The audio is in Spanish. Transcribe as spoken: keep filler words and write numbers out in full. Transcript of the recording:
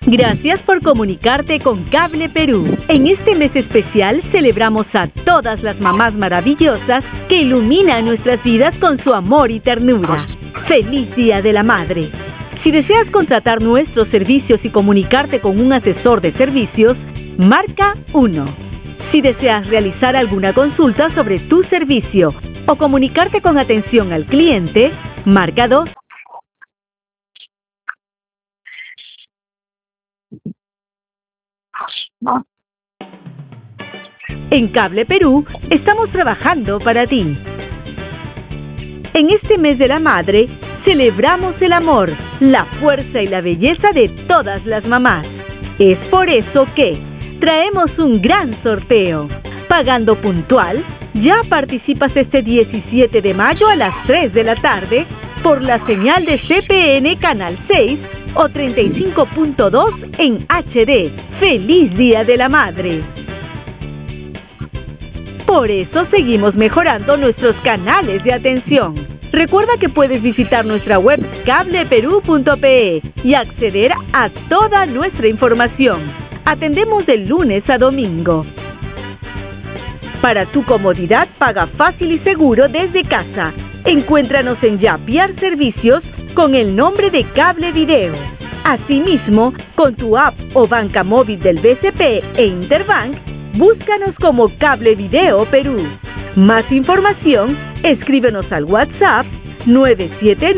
Gracias por comunicarte con Cable Perú. En este mes especial celebramos a todas las mamás maravillosas que iluminan nuestras vidas con su amor y ternura. ¡Feliz Día de la Madre! Si deseas contratar nuestros servicios y comunicarte con un asesor de servicios, marca uno. Si deseas realizar alguna consulta sobre tu servicio o comunicarte con atención al cliente, marca dos. En Cable Perú estamos trabajando para ti. En este mes de la madre, celebramos el amor, la fuerza y la belleza de todas las mamás. Es por eso que traemos un gran sorteo. Pagando puntual, ya participas este diecisiete de mayo a las tres de la tarde por la señal de C P N Canal seis o treinta y cinco punto dos en H D. ¡Feliz Día de la Madre! Por eso seguimos mejorando nuestros canales de atención. Recuerda que puedes visitar nuestra web cable perú punto pe y acceder a toda nuestra información. Atendemos de lunes a domingo. Para tu comodidad, paga fácil y seguro desde casa. Encuéntranos en Yapiar Servicios con el nombre de Cable Video. Asimismo, con tu app o banca móvil del B C P e Interbank, búscanos como Cable Video Perú. Más información, escríbenos al WhatsApp nueve siete